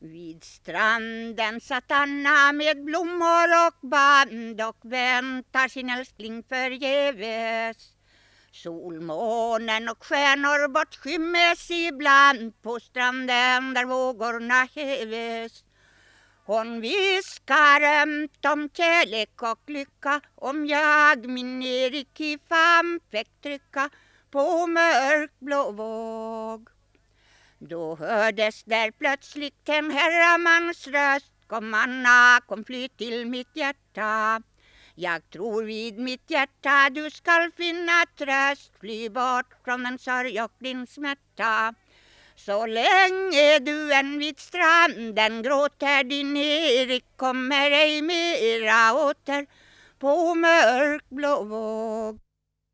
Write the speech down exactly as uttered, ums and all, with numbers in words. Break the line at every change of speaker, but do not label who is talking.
Vid stranden satt Anna med blommor och band och väntar sin älskling förgäves. Solmånen och stjärnor bortskymmes ibland på stranden där vågorna häves. Hon viskar ömt om kärlek och lycka, om jag min Erik i famn fick trycka på mörk blå våg. Då hördes där plötsligt en herramans röst: kom Anna, kom fly till mitt hjärta. Jag tror vid mitt hjärta du skall finna tröst, fly bort från den sorg och din smärta. Så länge du än vid stranden gråter, din Erik kommer ej mera åter på mörk blå våg.